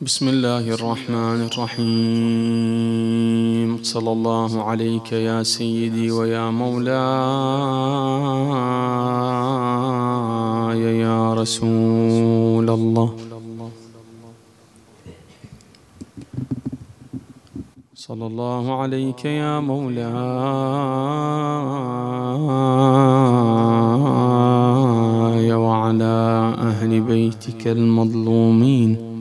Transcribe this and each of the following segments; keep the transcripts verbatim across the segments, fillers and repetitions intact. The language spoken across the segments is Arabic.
بسم الله الرحمن الرحيم. صلى الله عليك يا سيدي ويا مولاي يا رسول الله. صلى الله عليك يا مولاي وعلى أهل بيتك المظلومين.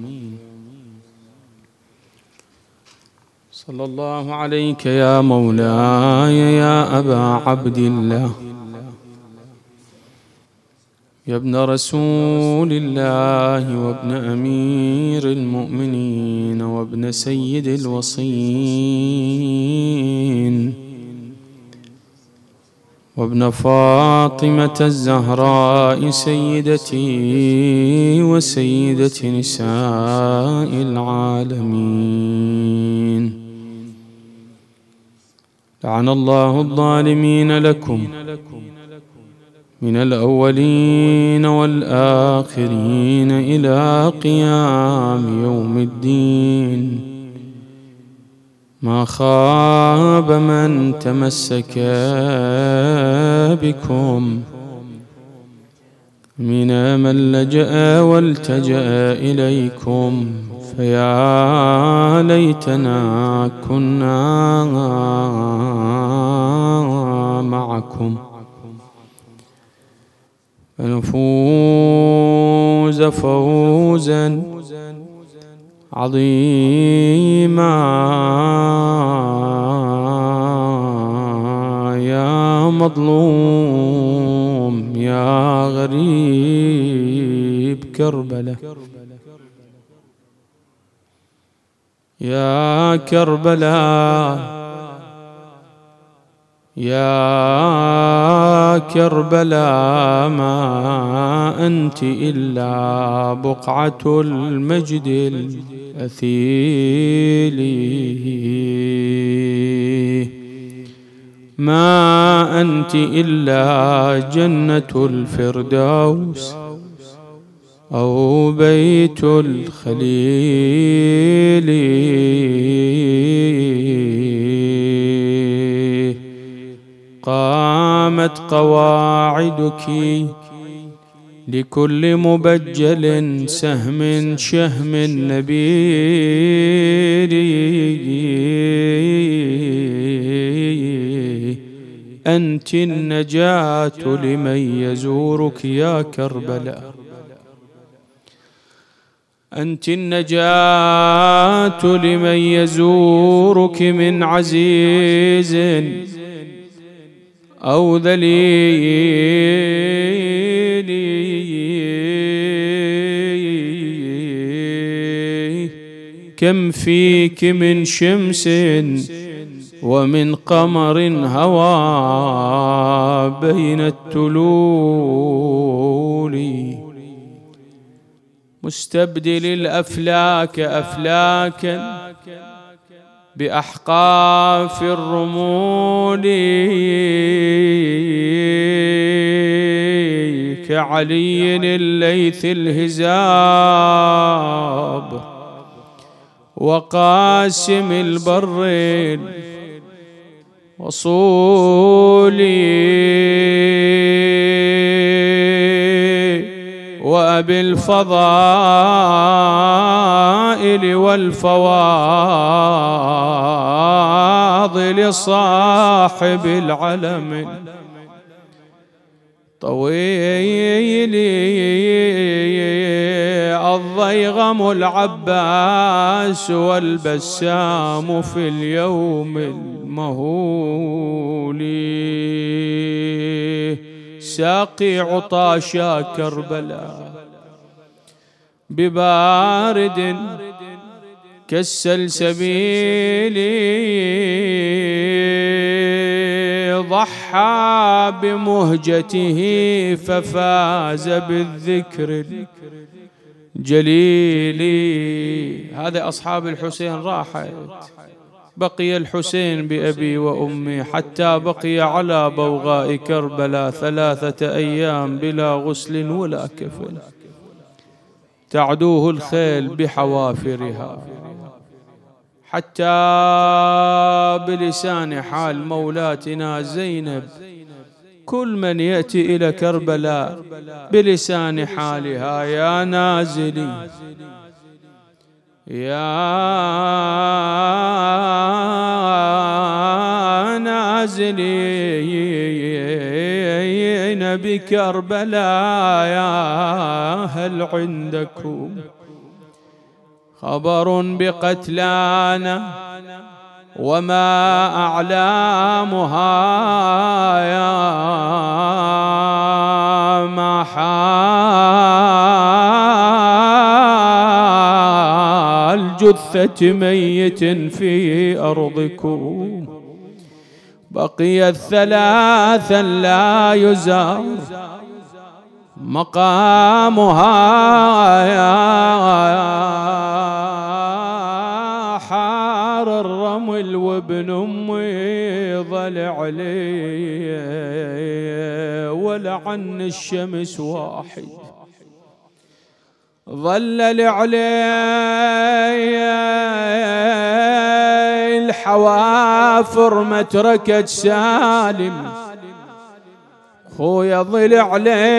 صلى الله عليك يا مولاي يا أبا عبد الله، يا ابن رسول الله وابن أمير المؤمنين وابن سيد الوصين وابن فاطمة الزهراء سيدتي وسيدة نساء العالمين. لعن الله الظالمين لكم من الأولين والآخرين إلى قيام يوم الدين. ما خاب من تمسك بكم من من لجأ والتجأ إليكم، فيا ليتنا كنا معكم فنفوز فوزا عظيما. يا مظلوم يا غريب كربلاء، يا كربلاء يا كربلاء، ما أنت إلا بقعة المجد الأثيل، ما أنت إلا جنة الفردوس أو بيت الخليل. قامت قواعدك لكل مبجل سهم شهم نبيل. أنت النجاة لمن يزورك يا كربلاء، أنت النجاة لمن يزورك من عزيز أو ذليل. كم فيك من شمس ومن قمر هوى بين التلول، مستبدل الأفلاك أفلاكا بأحقاف الرمول، كعلي الليث الهزاب وقاسم البر وصولي وأبي الفضائل والفواضل صاحب العلم طويل الضيغم العباس والبسام في اليوم المهول، ساقي عطاشا كربلاء ببارد كالسلسبيل، ضحى بمهجته ففاز بالذكر الجليل. هذا أصحاب الحسين راحت، بقي الحسين بأبي وأمي حتى بقي على بوغاء كربلاء ثلاثة أيام بلا غسل ولا كفن. تعدوه الخيل بحوافرها، حتى بلسان حال مولاتنا زينب كل من يأتي إلى كربلاء بلسان حالها: يا نازلي يا نازلين بكربلاء، يا هل عندكم خبر بقتلانا وما أعلامها؟ يا ما حال جثة ميت في أرضكم، بقيت ثلاثا لا يزار مقامها، يا حار الرمل وابن أمي ضلع لي ولعن الشمس واحد ظلل علي الحوافر ما تركت سالم، خويا ضلع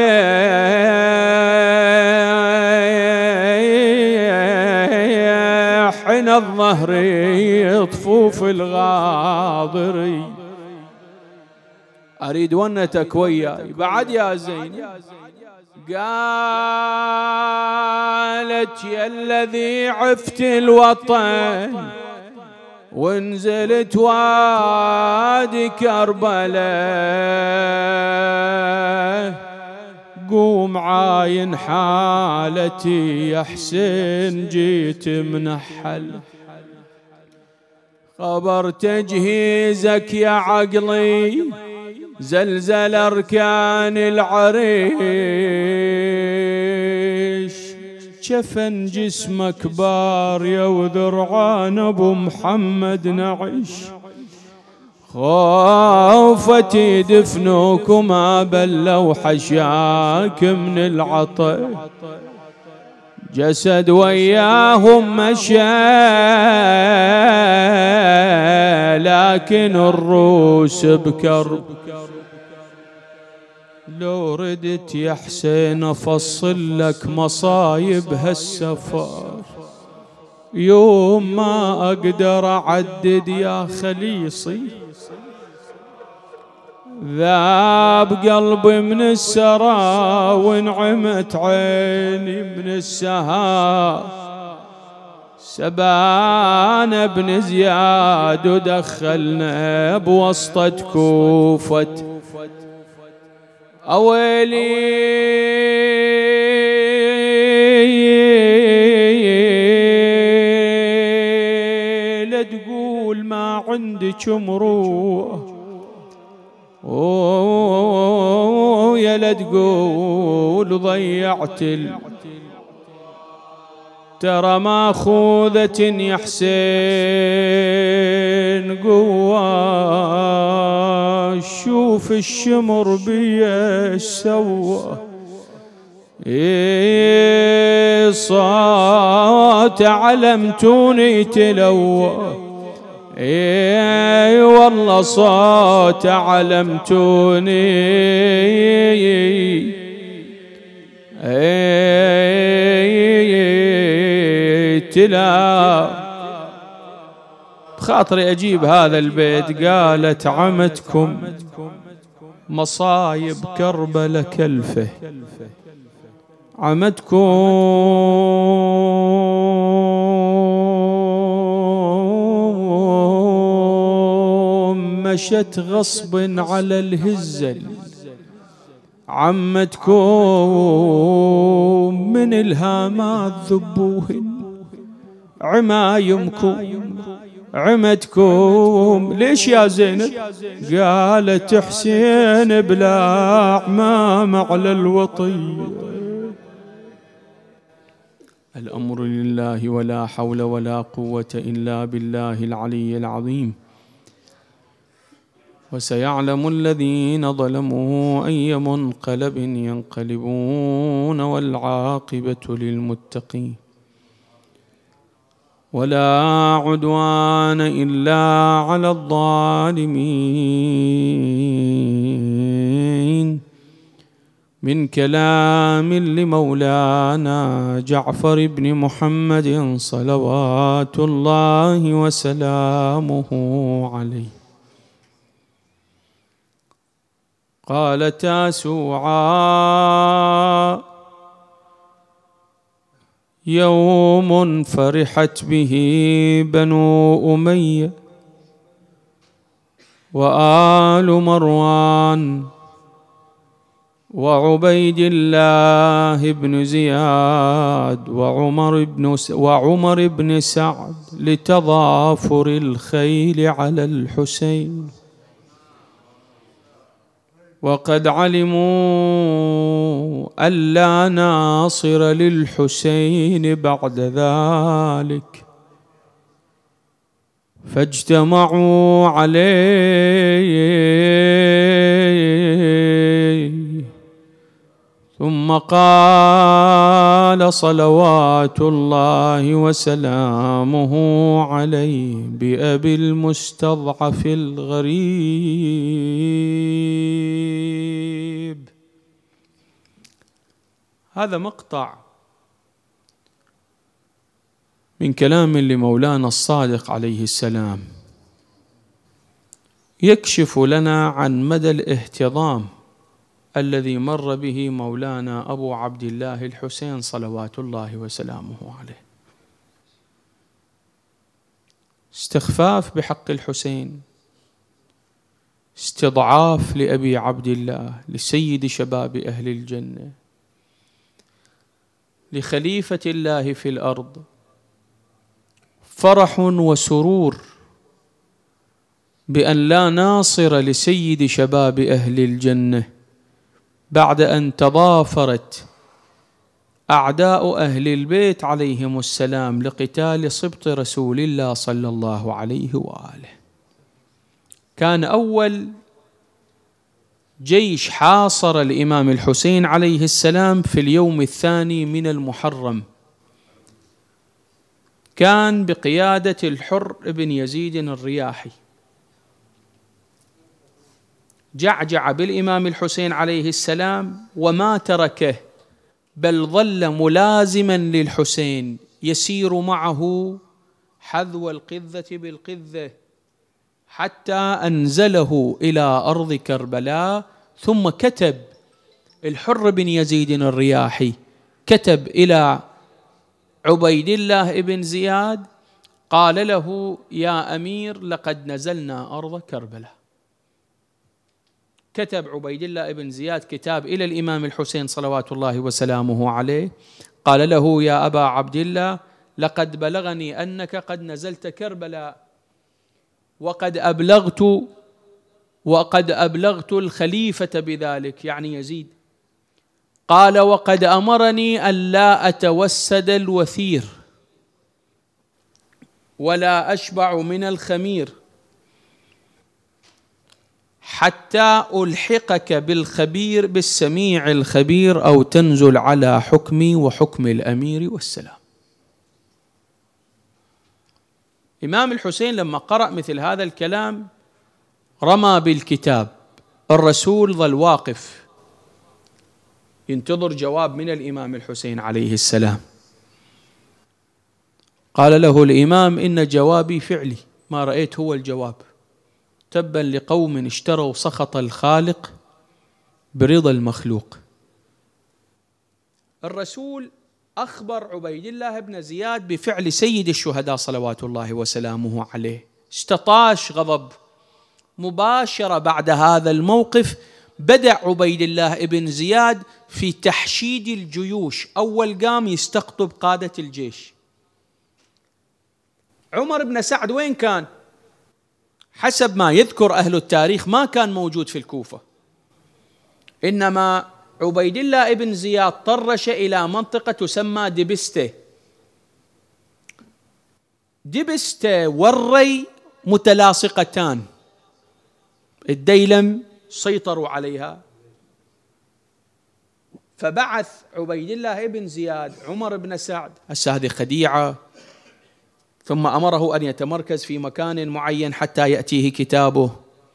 عليه حين الظهر يطفوف الغاضري. أريد ونتك وياي بعد يا زين. قالت: يا الذي عفت الوطن ونزلت وادي كربلاء، قوم عاين حالتي يا حسين جيت منحل، خبر تجهيزك يا عقلي زلزل أركان العريش، جفن جسمك بار يا وذرعان أبو محمد نعيش، خوفتي دفنوك وما بلوا حشاك من العطش، جسد وياهم مشى لكن الروس بكرب، لو ردت يا حسين أفصل لك مصايب هالسفر، يوم ما أقدر أعدد يا خليصي، ذاب قلبي من السرى وانعمت عيني من السهار، سبان بن زياد ودخلنا بوسطة كوفة، أويلي لا تقول ما عندك مروءة، أوه يا لا تقول ضيعت ال... ترى ماخوذة يا حسين قوة، شوف الشمر بيه سوى، إيه صوت علمتوني تلوى، اي والله صوت علمتوني، اي تلا بخاطري اجيب هذا البيت. قالت: عمتكم مصايب كربلاء كلفه، عمتكم مشت غصب على الهزل، عمتكم من الهامات ذبوهن، عمايمكم عمتكم ليش يا زينب؟ قالت: حسين بلا عمام على الوطي. الأمر لله ولا حول ولا قوة إلا بالله العلي العظيم. وسيعلم الذين ظلموا أي منقلب ينقلبون والعاقبة للمتقين. ولا عدوان إلا على الظالمين. من كلام لمولانا جعفر بن محمد صلوات الله وسلامه عليه. قال تاسوعا: يوم فرحت به بنو أمية وآل مروان وعبيد الله بن زياد وعمر بن وعمر بن سعد لتضافر الخيل على الحسين، وقد علموا أن لا ناصر للحسين بعد ذلك، فاجتمعوا عليه. ثم قال صلوات الله وسلامه عليه: بأبي المستضعف الغريب. هذا مقطع من كلام لمولانا الصادق عليه السلام يكشف لنا عن مدى الاهتضام الذي مر به مولانا أبو عبد الله الحسين صلوات الله وسلامه عليه. استخفاف بحق الحسين، استضعاف لأبي عبد الله، لسيد شباب أهل الجنة، لخليفة الله في الأرض، فرح وسرور بأن لا ناصر لسيد شباب أهل الجنة بعد أن تضافرت أعداء أهل البيت عليهم السلام لقتال سبط رسول الله صلى الله عليه وآله. كان أول جيش حاصر الإمام الحسين عليه السلام في اليوم الثاني من المحرم، كان بقيادة الحر بن يزيد الرياحي. جعجع بالإمام الحسين عليه السلام وما تركه، بل ظل ملازما للحسين يسير معه حذو القذة بالقذة حتى أنزله إلى أرض كربلاء. ثم كتب الحر بن يزيد الرياحي كتب إلى عبيد الله بن زياد، قال له: يا أمير، لقد نزلنا أرض كربلاء. كتب عبيد الله بن زياد كتاب إلى الإمام الحسين صلوات الله وسلامه عليه، قال له: يا أبا عبد الله، لقد بلغني أنك قد نزلت كربلاء، وقد أبلغت وقد أبلغت الخليفة بذلك، يعني يزيد. قال: وقد أمرني أن لا أتوسد الوثير ولا أشبع من الخمير حتى ألحقك بالخبير بالسميع الخبير، أو تنزل على حكمي وحكم الأمير والسلام. إمام الحسين لما قرأ مثل هذا الكلام رمى بالكتاب. الرسول ظل واقف ينتظر جواب من الإمام الحسين عليه السلام. قال له الإمام: إن جوابي فعلي، ما رأيت هو الجواب. تبا لقوم اشتروا سخط الخالق برضا المخلوق. الرسول أخبر عبيد الله بن زياد بفعل سيد الشهداء صلوات الله وسلامه عليه. استطاش غضب. مباشرة بعد هذا الموقف بدأ عبيد الله بن زياد في تحشيد الجيوش. أول قام يستقطب قادة الجيش. عمر بن سعد وين كان؟ حسب ما يذكر أهل التاريخ ما كان موجود في الكوفة، إنما عبيد الله بن زياد طرش إلى منطقة تسمى دبسته. دبسته والري متلاصقتان، الديلم سيطروا عليها، فبعث عبيد الله بن زياد عمر بن سعد، هسه هذه خديعة، ثم أمره أن يتمركز في مكان معين حتى يأتيه كتابه،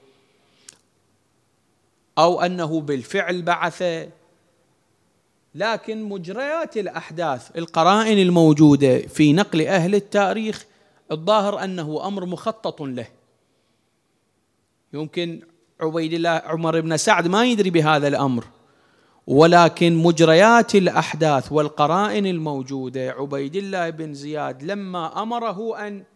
أو أنه بالفعل بعث. لكن مجريات الأحداث، القرائن الموجودة في نقل أهل التاريخ، الظاهر أنه أمر مخطط له. يمكن عبيد الله عمر بن سعد ما يدري بهذا الأمر، ولكن مجريات الأحداث والقرائن الموجودة، عبيد الله بن زياد لما أمره أن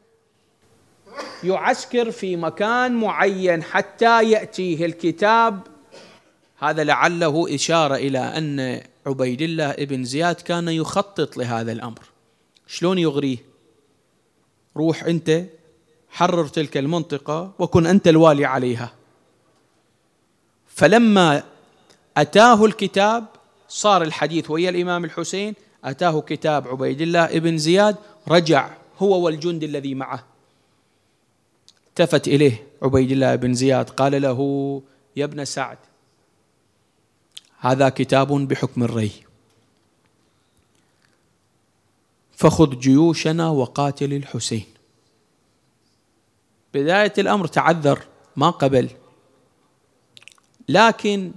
يعسكر في مكان معين حتى يأتيه الكتاب، هذا لعله إشارة إلى أن عبيد الله بن زياد كان يخطط لهذا الأمر. شلون يغريه؟ روح أنت حرر تلك المنطقة وكن أنت الوالي عليها. فلما أتاه الكتاب، صار الحديث ويا الإمام الحسين، أتاه كتاب عبيد الله بن زياد، رجع هو والجند الذي معه. التفت إليه عبيد الله بن زياد قال له: يا ابن سعد، هذا كتاب بحكم الري، فخذ جيوشنا وقاتل الحسين. بداية الأمر تعذر، ما قبل، لكن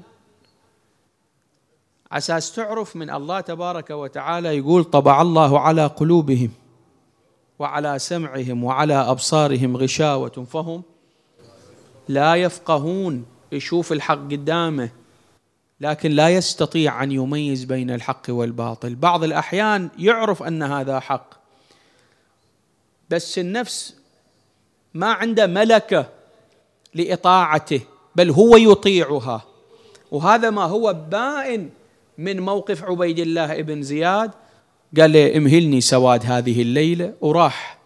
عساس تعرف من الله تبارك وتعالى يقول: طبع الله على قلوبهم وعلى سمعهم وعلى أبصارهم غشاوة فهم لا يفقهون. يشوف الحق قدامه لكن لا يستطيع أن يميز بين الحق والباطل. بعض الأحيان يعرف أن هذا حق، بس النفس ما عنده ملكة لإطاعته، بل هو يطيعها. وهذا ما هو بائن من موقف عبيد الله بن زياد. قال له: امهلني سواد هذه الليلة، وراح.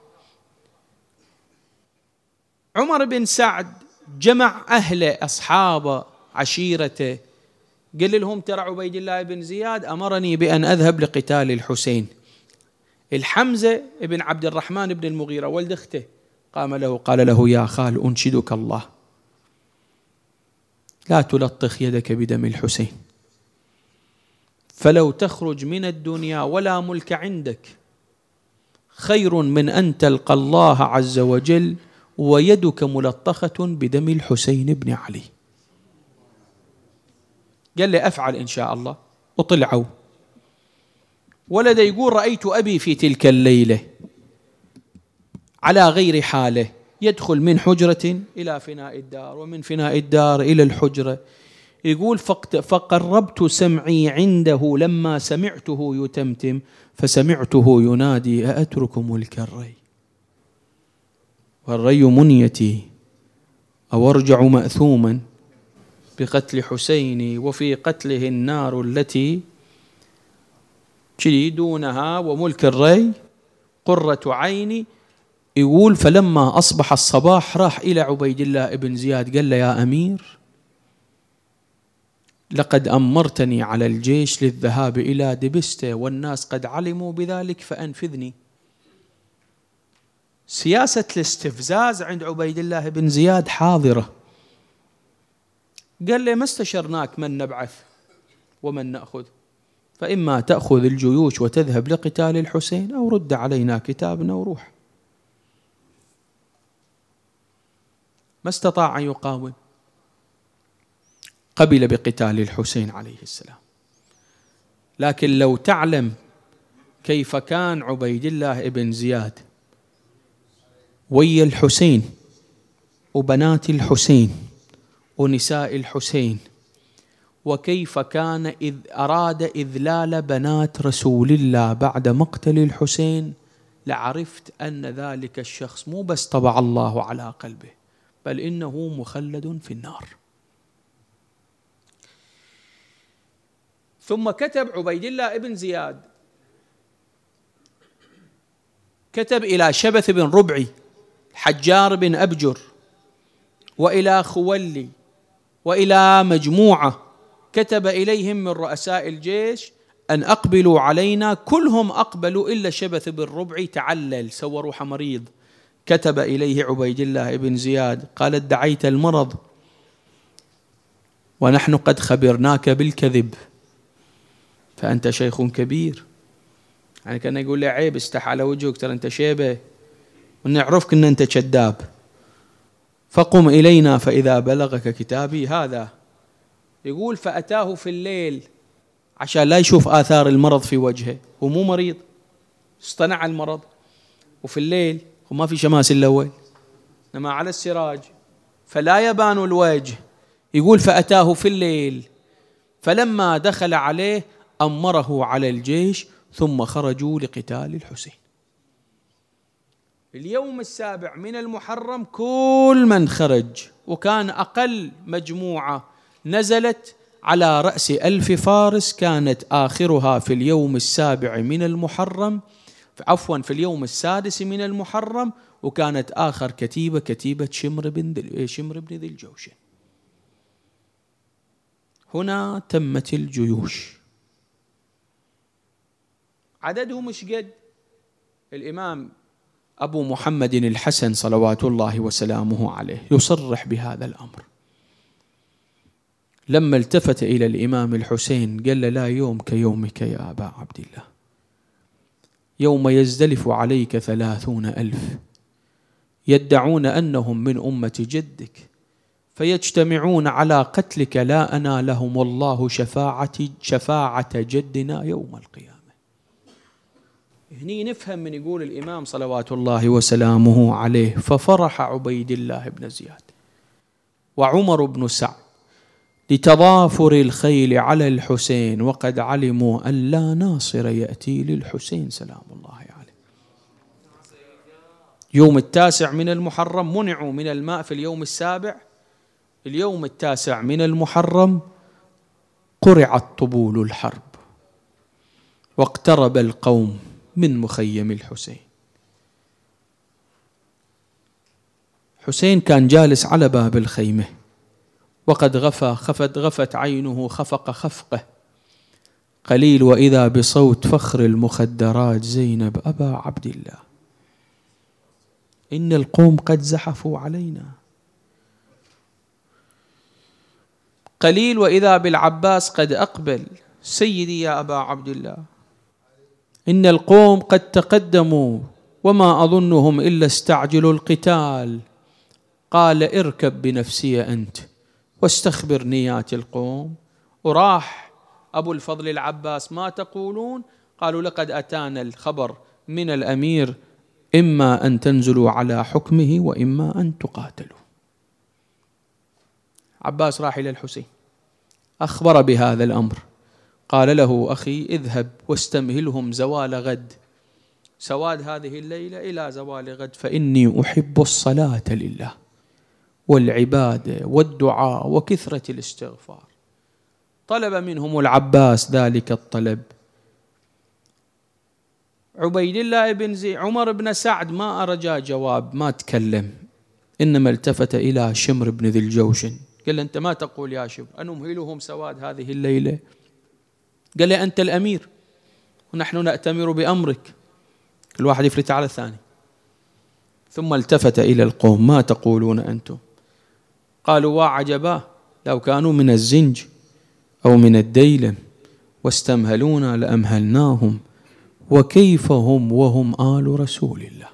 عمر بن سعد جمع أهله، أصحابه، عشيرته، قال لهم: ترى عبيد الله بن زياد أمرني بأن أذهب لقتال الحسين. الحمزة بن عبد الرحمن بن المغيرة ولد أخته قام له قال له: يا خال، أنشدك الله، لا تلطخ يدك بدم الحسين، فلو تخرج من الدنيا ولا ملك عندك خير من أن تلقى الله عز وجل ويدك ملطخة بدم الحسين بن علي. قال لي: أفعل إن شاء الله. وطلعوا. ولد يقول: رأيت أبي في تلك الليلة على غير حاله، يدخل من حجرة إلى فناء الدار، ومن فناء الدار إلى الحجرة. يقول: فقربت سمعي عنده لما سمعته يتمتم، فسمعته ينادي: أأترك ملك الري والري منيتي، أو أرجع مأثوما بقتل حسيني، وفي قتله النار التي دونها، وملك الري قرة عيني. يقول: فلما أصبح الصباح راح إلى عبيد الله بن زياد قال له: يا أمير، لقد أمرتني على الجيش للذهاب إلى دبستة، والناس قد علموا بذلك، فأنفذني. سياسة الاستفزاز عند عبيد الله بن زياد حاضرة. قال لي: ما استشرناك من نبعث ومن نأخذ، فإما تأخذ الجيوش وتذهب لقتال الحسين، أو رد علينا كتابنا وروح. ما استطاع أن يقاوم، قبل بقتال الحسين عليه السلام. لكن لو تعلم كيف كان عبيد الله بن زياد ويا الحسين وبنات الحسين ونساء الحسين، وكيف كان إذ أراد إذلال بنات رسول الله بعد مقتل الحسين، لعرفت أن ذلك الشخص مو بس طبع الله على قلبه، بل إنه مخلد في النار. ثم كتب عبيد الله بن زياد، كتب إلى شبث بن ربعي، حجار بن أبجر، وإلى خولي، وإلى مجموعة، كتب إليهم من رؤساء الجيش أن أقبلوا علينا. كلهم أقبلوا إلا شبث بن ربعي تعلل، سوى روحه مريض. كتب إليه عبيد الله بن زياد قال: ادعيت المرض ونحن قد خبرناك بالكذب فأنت شيخ كبير. يعني كان يقول لي عيب استح على وجهك، ترى أنت شيبة ونعرفك أن أنت كذاب، فقم إلينا فإذا بلغك كتابي هذا. يقول فأتاه في الليل عشان لا يشوف آثار المرض في وجهه، هو مو مريض، اصطنع المرض، وفي الليل وما في شماس الليل إنما على السراج فلا يبان الوجه. يقول فأتاه في الليل فلما دخل عليه أمره على الجيش ثم خرجوا لقتال الحسين. اليوم السابع من المحرم كل من خرج، وكان أقل مجموعة نزلت على رأس ألف فارس كانت آخرها في اليوم السابع من المحرم، عفوا في اليوم السادس من المحرم، وكانت آخر كتيبة كتيبة شمر بن شمر بن ذي الجوشن. هنا تمت الجيوش. عددهم مش قد. الإمام أبو محمد الحسن صلوات الله وسلامه عليه يصرح بهذا الأمر. لما التفت إلى الإمام الحسين قال له لا يوم كيومك يا أبا عبد الله، يوم يزدلف عليك ثلاثون ألف يدعون أنهم من أمة جدك فيجتمعون على قتلك لا أنالهم الله شفاعة شفاعة جدنا يوم القيامة. هني نفهم من يقول الإمام صلوات الله وسلامه عليه ففرح عبيد الله بن زياد وعمر بن سعد لتضافر الخيل على الحسين، وقد علموا أن لا ناصر يأتي للحسين سلام الله عليه. يوم التاسع من المحرم منعوا من الماء في اليوم السابع، اليوم التاسع من المحرم قرعت طبول الحرب واقترب القوم من مخيم الحسين. حسين كان جالس على باب الخيمة وقد غفى خفت غفت عينه خفق خفقه قليل وإذا بصوت فخر المخدرات زينب أبا عبد الله إن القوم قد زحفوا علينا. قليل وإذا بالعباس قد أقبل سيدي يا أبا عبد الله إن القوم قد تقدموا وما أظنهم إلا استعجلوا القتال. قال اركب بنفسي أنت واستخبر نيات القوم. وراح أبو الفضل العباس ما تقولون؟ قالوا لقد أتانا الخبر من الأمير إما أن تنزلوا على حكمه وإما أن تقاتلوا. عباس راح إلى الحسين أخبر بهذا الأمر، قال له أخي اذهب واستمهلهم زوال غد، سواد هذه الليلة إلى زوال غد، فإني أحب الصلاة لله والعبادة والدعاء وكثرة الاستغفار. طلب منهم العباس ذلك الطلب. عبيد الله بن زي عمر بن سعد ما أرجى جواب، ما تكلم، إنما التفت إلى شمر بن ذي الجوشن قال له أنت ما تقول يا شمر أنمهلهم سواد هذه الليلة؟ قال لي أنت الأمير ونحن نأتمر بأمرك، كل واحد يفلت على الثاني. ثم التفت إلى القوم ما تقولون أنتم؟ قالوا وعجبا لو كانوا من الزنج أو من الديلم واستمهلونا لأمهلناهم وكيف هم وهم آل رسول الله.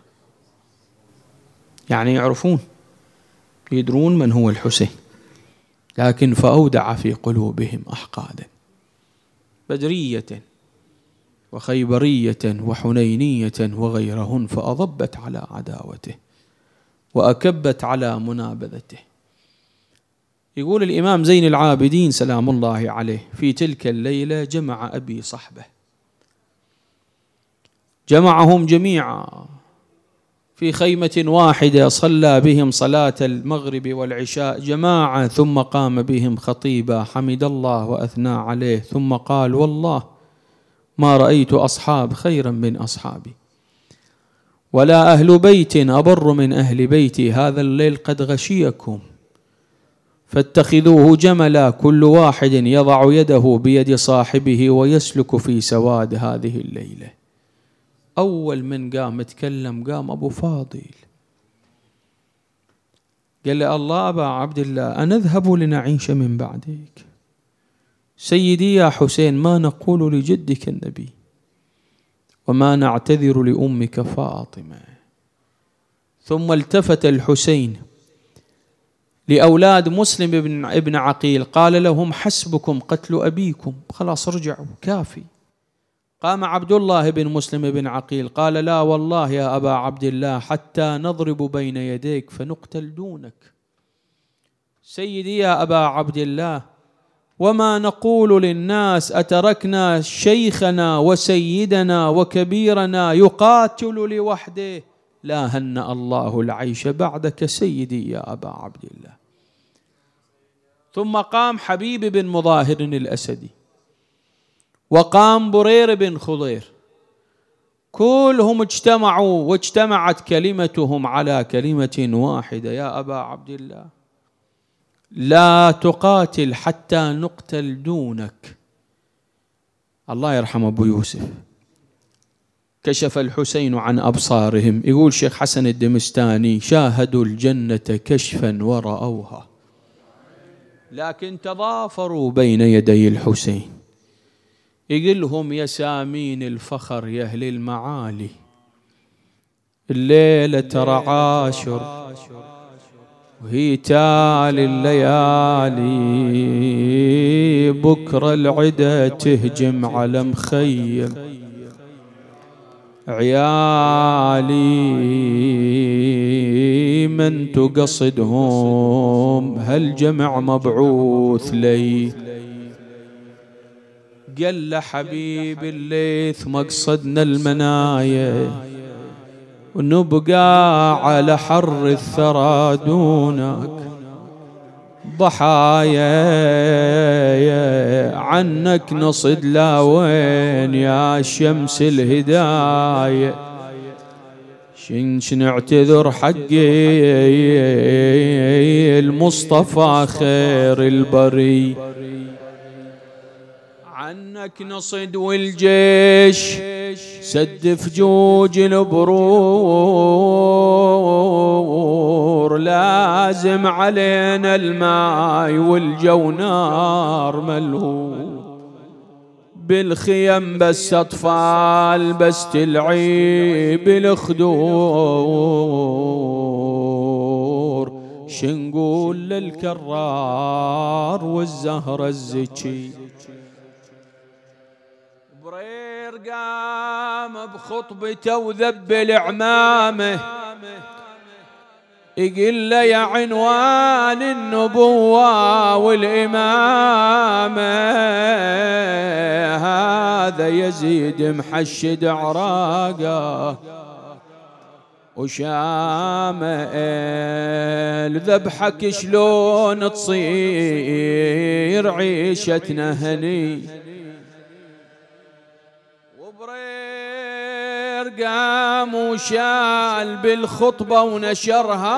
يعني يعرفون يدرون من هو الحسين، لكن فأودع في قلوبهم أحقادا بدرية وخيبرية وحنينية وغيرهن، فأضبت على عداوته وأكبت على منابذته. يقول الإمام زين العابدين سلام الله عليه في تلك الليلة جمع أبي صحبه، جمعهم جميعا في خيمة واحدة، صلى بهم صلاة المغرب والعشاء جماعة، ثم قام بهم خطيبا حمد الله وأثنى عليه، ثم قال والله ما رأيت أصحاب خيرا من أصحابي ولا أهل بيت أبر من أهل بيتي، هذا الليل قد غشيكم فاتخذوه جملا، كل واحد يضع يده بيد صاحبه ويسلك في سواد هذه الليلة. أول من قام تكلم قام أبو فاضل قال له الله أبا عبد الله أنذهب لنعيش من بعدك؟ سيدي يا حسين ما نقول لجدك النبي وما نعتذر لأمك فاطمة. ثم التفت الحسين لأولاد مسلم بن ابن عقيل قال لهم حسبكم قتل أبيكم، خلاص ارجعوا كافي. قام عبد الله بن مسلم بن عقيل قال لا والله يا أبا عبد الله حتى نضرب بين يديك فنقتل دونك. سيدي يا أبا عبد الله وما نقول للناس أتركنا شيخنا وسيدنا وكبيرنا يقاتل لوحده؟ لا هنأ الله العيش بعدك سيدي يا أبا عبد الله. ثم قام حبيب بن مظاهر الأسدي وقام برير بن خضير، كلهم اجتمعوا واجتمعت كلمتهم على كلمة واحدة: يا أبا عبد الله لا تقاتل حتى نقتل دونك. الله يرحم أبو يوسف كشف الحسين عن أبصارهم، يقول شيخ حسن الدمستاني: شاهدوا الجنة كشفا ورأوها، لكن تضافروا بين يدي الحسين. يقلهم: يا سامين الفخر يا أهل المعالي، الليلة ترى عاشر وهي تالي الليالي، بكرة العدا تهجم على مخيم عيالي، من تقصدهم هالجمع مبعوث لي. قال له حبيب الليث مقصدنا المنايا، ونبقى على حر الثرى دونك ضحايا، عنك نصد لا وين يا شمس الهداية، شن نعتذر حقي المصطفى خير البري، عنك نصد والجيش سد فجوج البرور، لازم علينا الماي والجو نار ملهو، بالخيم بس أطفال بس تلعيب الخدور، شنقول للكرار والزهرة الزكي. برير قام بخطبته وذبل عمامه، يقول له يا عنوان النبوة والإمامة، هذا يزيد محشد عراقه وشامه، ذبحك شلون تصير عيشتنا هني. قام وشال بالخطبة ونشرها،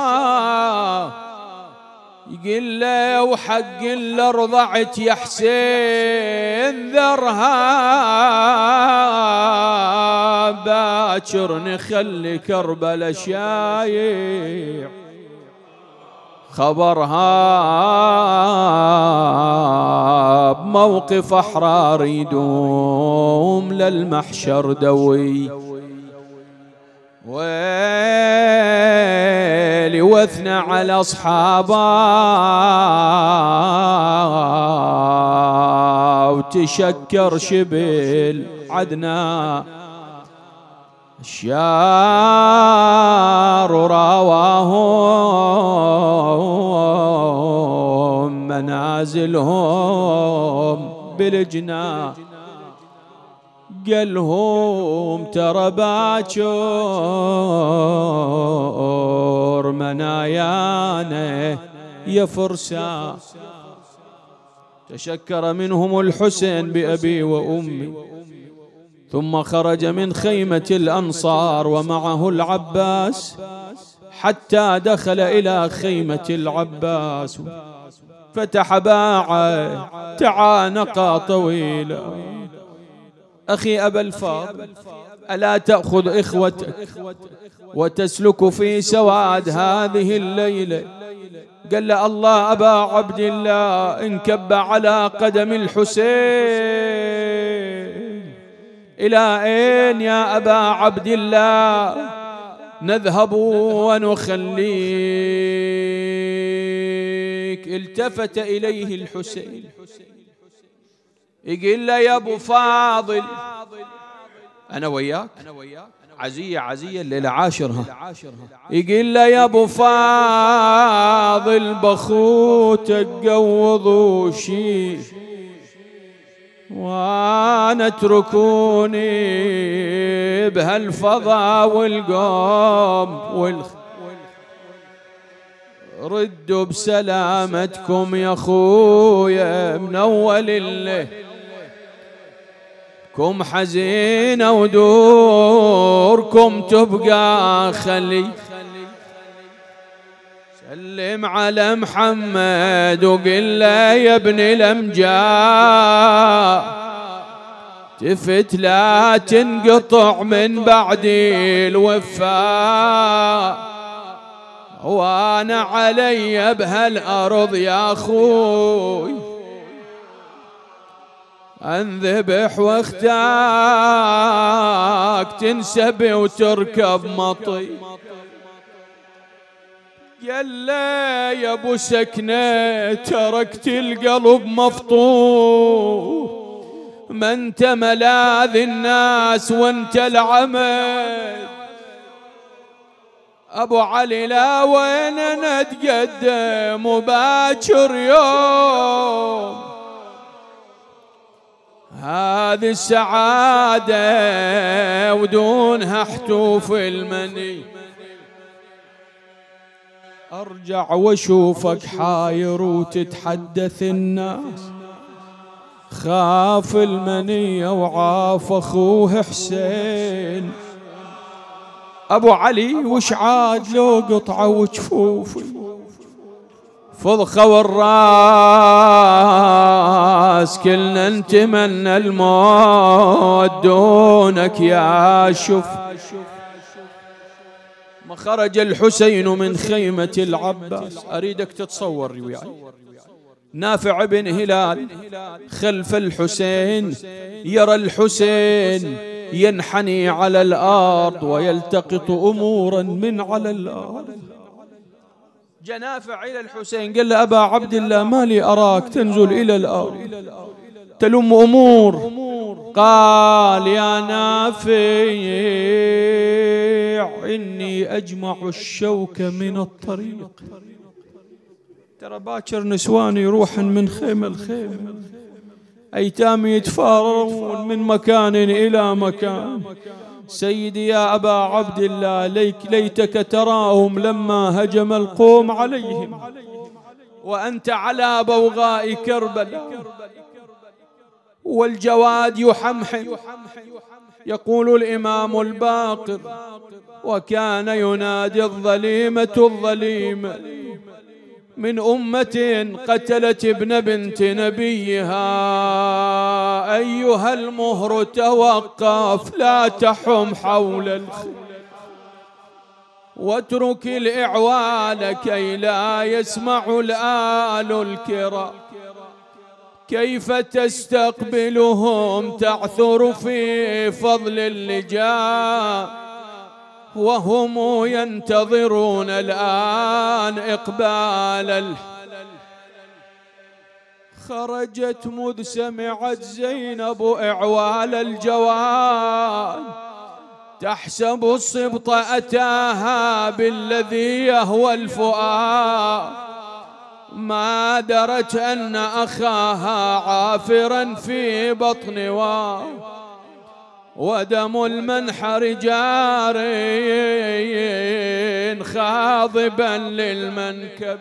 يقول له وحق الأرض ضعت يا حسين ذرها، باكر نخلي كربلا شايع خبرها، بموقف أحرار يدوم للمحشر دوي. ويلي واثنى على أصحابه وتشكر شبل عدنا، الشار راواهم منازلهم بالجنا، قالهم ترى باكر منايانا يا فرسا. تشكر منهم الحسين بأبي وأمي، ثم خرج من خيمة الأنصار ومعه العباس حتى دخل إلى خيمة العباس، فتح باعه تعانقا طويلا: أخي أبا الفاضل ألا تأخذ إخوتك وتسلك في سواد هذه الليلة قال له الله أبا عبد الله انكب على قدم الحسين. إلى أين يا أبا عبد الله نذهب ونخليك؟ التفت إليه الحسين يقول له يا أبو فاضل أنا وياك عزية عزية الليلة عاشرها. يقول له يا أبو فاضل بخوتك قوضوا شي وانا اتركوني بهالفضا والقوم والخ ردوا بسلامتكم يا خويا من اول الليل كم حزينة ودوركم تبقى خلي. سلم على محمد وقل له يا ابن الأمجاد تفت لا تنقطع من بعد الوفاء وانا علي بهالأرض يا أخوي انذبح واختاك تنسب وتركب مطي. قال له يا ابو سكنه تركت القلب مفطور ما انت ملاذ الناس وانت العمد. ابو علي لا وين نتقدم وباكر يوم هذه السعادة ودونها حتوف المني. أرجع واشوفك حاير وتتحدث الناس خاف المنية وعاف أخوه حسين. أبو علي وش عاد لو قطعة وجفوفي فضخة والراس كلنا نتمنى الموت دونك يا شوف. ما خرج الحسين من خيمة العباس أريدك تتصور وياي نافع بن هلال خلف الحسين يرى الحسين ينحني على الأرض ويلتقط أمورا من على الأرض. جنافع إلى الحسين قال له أبا عبد الله ما لي أراك تنزل إلى الأرض تلم أمور. قال يا نافع إني أجمع الشوك من الطريق. ترى باكر نسوان يروحن من خيمة الخيمة أيتام يتفارون من مكان إلى مكان. سيدي يا أبا عبد الله ليك ليتك تراهم لما هجم القوم عليهم وأنت على بوغاء كربلاء والجواد يحمحم. يقول الإمام الباقر وكان ينادي الظليمة الظليمة من أمة قتلت ابن بنت نبيها أيها المهر توقف لا تحم حول الخيل واترك الإعوال كي لا يسمع الآل الكرام كيف تستقبلهم تعثر في فضل اللجام وهم ينتظرون الآن إقبال ال... خرجت مذ سمعت زينب إعوال الجواد تحسب الصبط أتاها بالذي يهوى الفؤاد ما درت أن أخاها عافرا في بطن واد ودم المنحر جاري خاضبا للمنكب.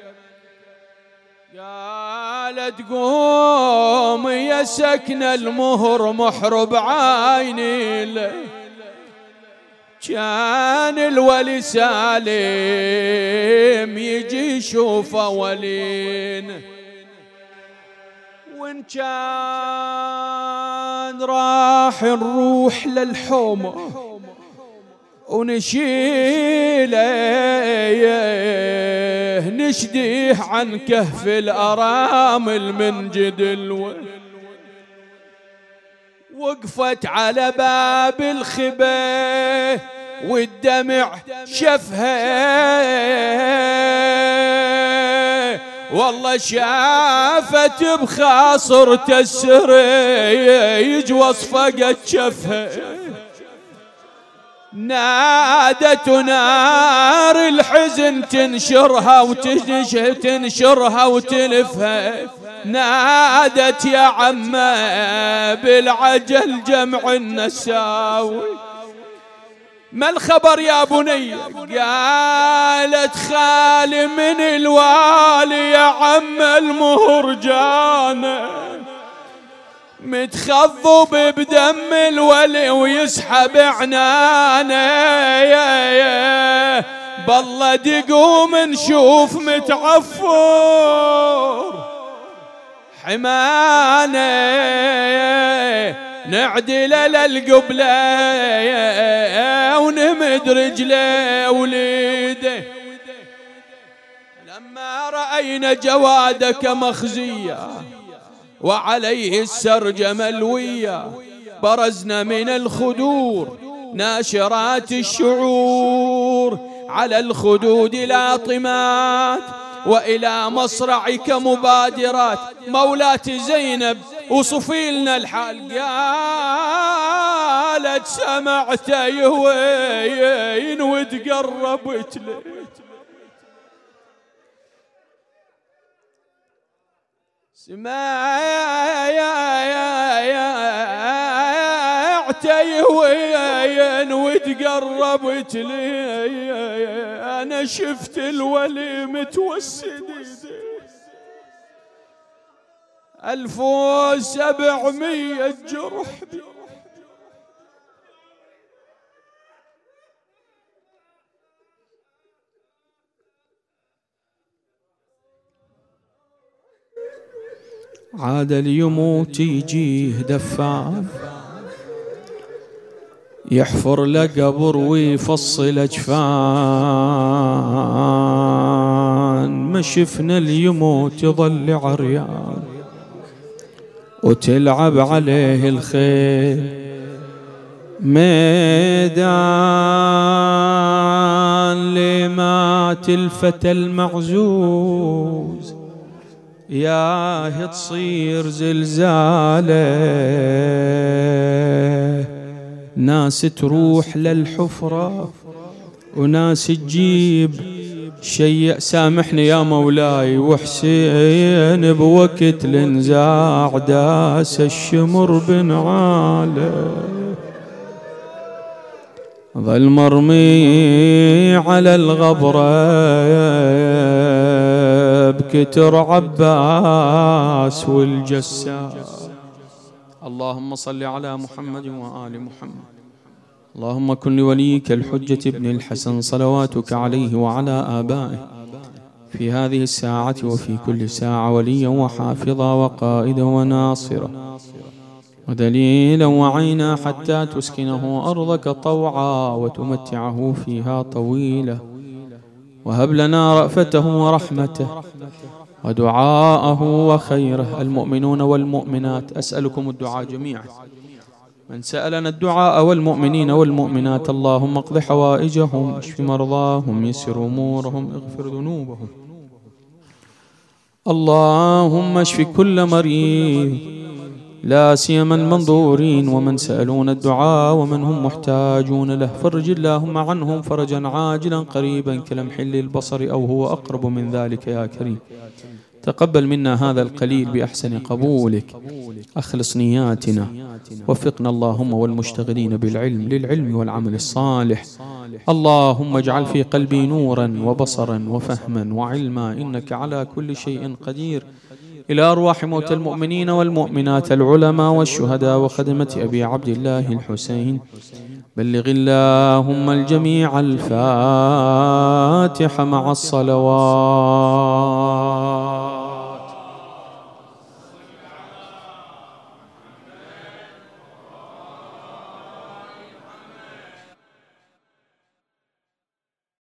قالت قوم يا سكن المهر محرب عيني له كان الولي سالم يجي يشوفه ولين وإن كان راح نروح للحومة ونشيله يشديه عن كهف الأرامل من جدل. وقفت على باب الخبا والدمع شفها، والله شافت بخاصرة السريج وصفقت شفها. نادت نار الحزن تنشرها وتنشرها وتلفها، نادت يا عمه بالعجل جمع النساوي. ما الخبر يا بني؟ قالت خالي من الوالي يا عم المهرجانة، متخضب بدم الولي ويسحب عنانه. يا يا بالله دقوم نشوف متعفر حمانه، نعدل للقبلة ونمد رجله وليده. لما رأينا جوادك مخزية وعليه السرج ملوية، برزنا من الخدور ناشرات الشعور، على الخدود لاطمات وإلى مصرعك مبادرات. مولاتي زينب وصفي لنا الحال، قالت سمعت يهوين وتقربت له. سمعت يهوين وتقربت لي، أنا شفت الولي متوسد ألف وسبعمية جرح. عاد ليموت يجيه دفان، يحفر له قبر ويفصل أجفان. ما شفنا اليموت يظل عريان وتلعب عليه الخيل، ميدان لمات الفتى المعزوز، ياه تصير زلزاله. ناس تروح للحفرة وناس تجيب شيء. سامحني يا مولاي وحسين بوقت الانزاع داس الشمر بن عاله، ظل مرمي على الغبرة بكتر عباس والجساس. اللهم صل على محمد وآل محمد. اللهم كن لوليك الحجة ابن الحسن صلواتك عليه وعلى آبائه في هذه الساعة وفي كل ساعة وليا وحافظا وقائدا وناصرا ودليلا وعينا، حتى تسكنه أرضك طوعا وتمتعه فيها طويلا. وهب لنا رأفته ورحمته ودعاءه وخيره. المؤمنون والمؤمنات أسألكم الدعاء جميعا، من سألنا الدعاء والمؤمنين والمؤمنات. اللهم اقض حوائجهم، اشف مرضاهم، يسر أمورهم، اغفر ذنوبهم. اللهم اشف كل مريض، لا سيما المنظورين ومن سألون الدعاء ومن هم محتاجون له. فرج اللهم عنهم فرجا عاجلا قريبا كلمح للبصر أو هو أقرب من ذلك يا كريم. تقبل منا هذا القليل بأحسن قبولك، أخلص نياتنا، وفقنا اللهم والمشتغلين بالعلم للعلم والعمل الصالح. اللهم اجعل في قلبي نورا وبصرا وفهما وعلما، إنك على كل شيء قدير. إلى أرواح موتى المؤمنين والمؤمنات العلماء والشهداء وخدمة أبي عبد الله الحسين، بلغ اللهم الجميع الفاتحة مع الصلوات.